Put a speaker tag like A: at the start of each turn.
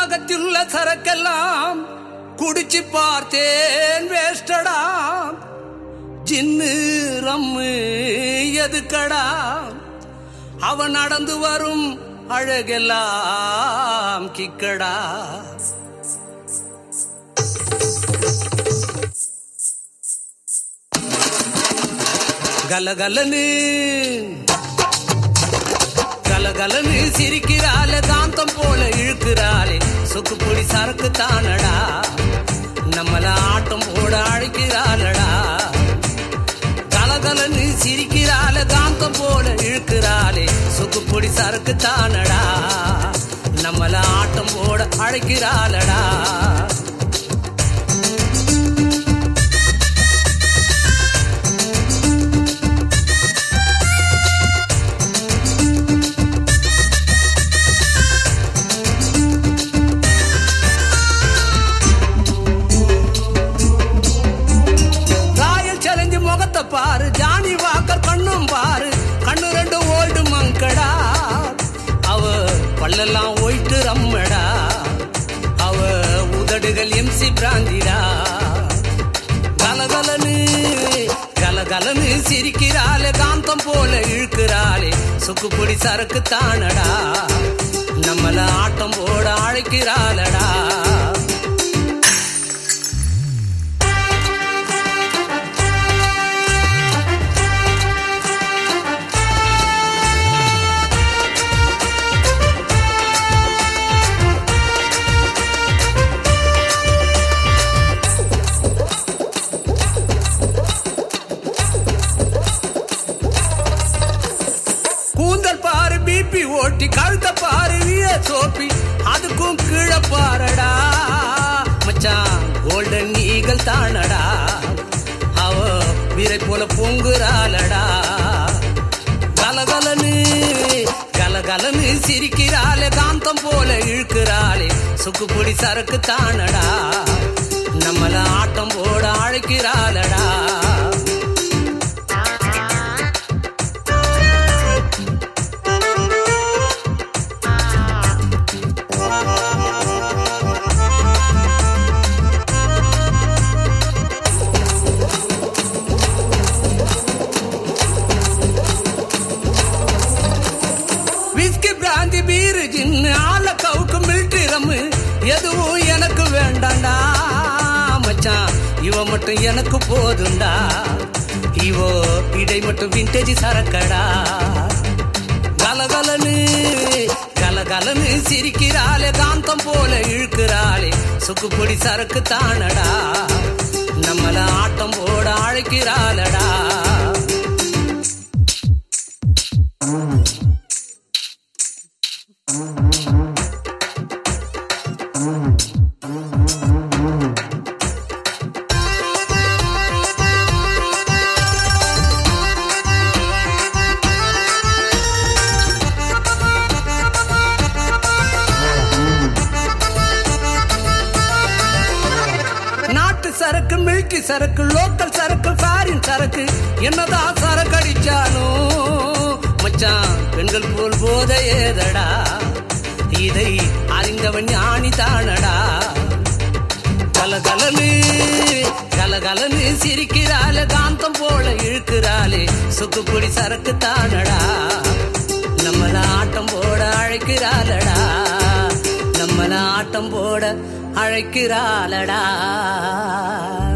A: உலகத்தில் சரக்கெல்லாம் குடிச்சு பார்த்தேன் வேஸ்டடா. ஜின்னு ரம்மு எதுக்கடா, அவன் நடந்து வரும் அழகெல்லாம் கிக்கடா. கலகலனு கலகலனு சிரிக்கிறாளே, காந்தம் போல இழுக்கிறாளே, சொக்குப்பொடி சரக்கு தானடா, நம்மள ஆட்டம் போட அழைக்கிறாளடா. கலகலனு சிரிக்கிறாளே, காந்தம் போல இழுக்கிறாளே, சொக்குப்பொடி சரக்கு தானடா, நம்மள ஆட்டம் போட அழைக்கிறாளடா. பாரு ஜானி வாக்கர் கண்ணும் பாரு, கண்ணு ரெண்டு ஓல்டு மங்கடா, அவ பல்லெல்லாம் ஒயிட்டு ரம்மடா, அவ உதடுகள் எம்சி பிராந்திடா. கலகலனு கலகலனு சிரிக்கிறாளே, காந்தம் போல இழுக்கிறாளே, சொக்குப்பொடி சரக்கு தானடா, நம்மள ஆட்டம் போட அழைக்கிறாளடா. கூந்தல் பாரு பிபி ஓட்டி, கழுத்த பாரு சோப்பி, அதுக்கும் கீழே பாரடா மச்சான் கோல்டன் ஈகல் தானடா, அவ வீரை போல பொங்குறாளடா. கலகலனு கலகலனு சிரிக்கிறாளே, காந்தம் போல இழுக்கிறாளே, சொக்குப்பொடி சரக்கு தானடா, நம்மள ஆட்டம் போட அழைக்கிறாளடா. விஸ்கி பிராந்தி பீரு ஜின்னு ஆள கவுக்கு மில்ட்ரி ரம்மு எதுவும் எனக்கு வேண்டாண்டா மச்சான், இவ மட்டும் எனக்கு போதுண்டா, இவோ இடை மட்டும் விண்டேஜ் சரக்கடா. கலகலனு கலகலனு சிரிக்கிறாளே, காந்தம் போல இழுக்கிறாளே, சொக்குப்பொடி சரக்கு தானடா, நம்மள ஆட்டம் போட அழைக்கிறாளடா. நாட்டு சரக்கு மில்ட்ரி சரக்கு லோக்கல் சரக்கு ஃபாரின் சரக்கு என்னதான் சரக்கு அடிச்சாலும் மச்சான் பெண்கள் போல் போத ஏதடா, இதை அறிந்தவன் ஞானி தானடா. கலகலனு கலகலனு சிரிக்கிறாளே, காந்தம் போல இழுக்கிறாளே, சொக்குப்பொடி சரக்கு தானடா, நம்மள ஆட்டம் போட அழைக்கிறாளடா, நம்மள ஆட்டம் போட அழைக்கிறாளடா.